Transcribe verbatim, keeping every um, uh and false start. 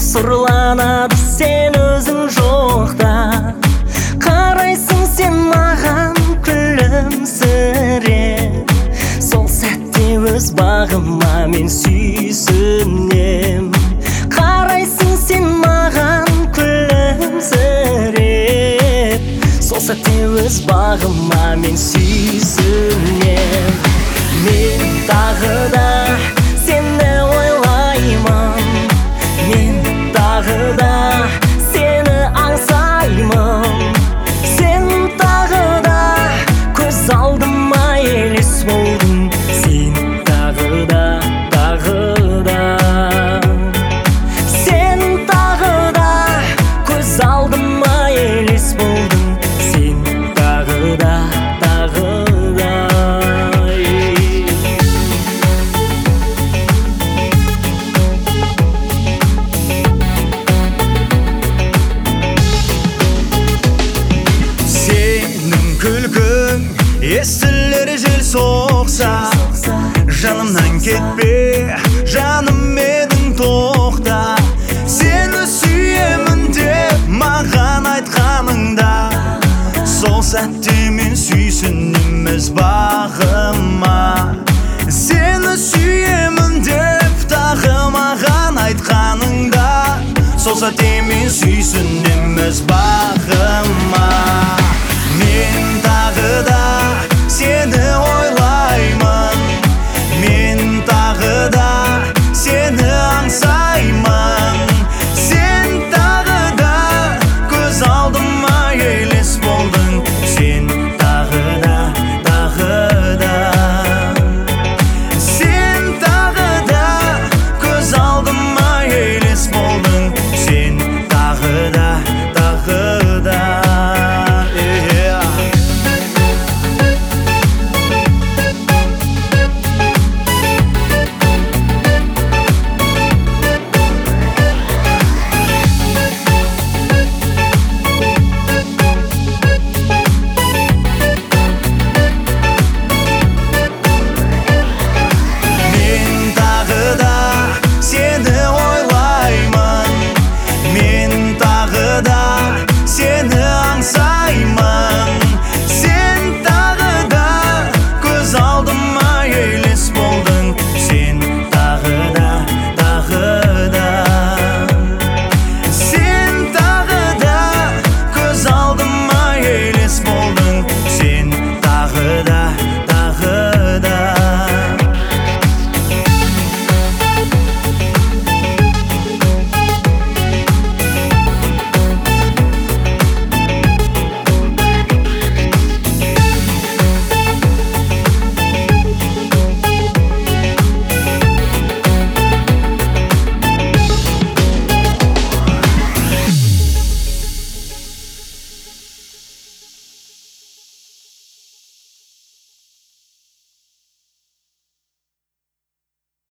сұрланады сен өзің жоқта. Қарайсың сен маған күлімсіреп, сол сәтте өз бағыма мен сүйсінем. Қарайсың сен маған күлімсіреп, сол сәтте өз бағыма мен сүйсінем. Мен тағы да сені ойлаймын, мен тағы да сені аңсаймын. Сен тағы да көз алдыма елес болдың, сен тағы да, тағы да. Сен тағы да көз алдыма елес болдың, сен тағы да, тағы да. Күлкің естілер жел соқса, жанымнан кетпе, жаным едің тоқта. Сені сүйемін деп маған айтқаныңда, сол сәтте мен сүйсінем өз бағыма. Сені сүйемін деп тағы маған айтқаныңда, сол сәтте мен сүйсінем өз бағыма.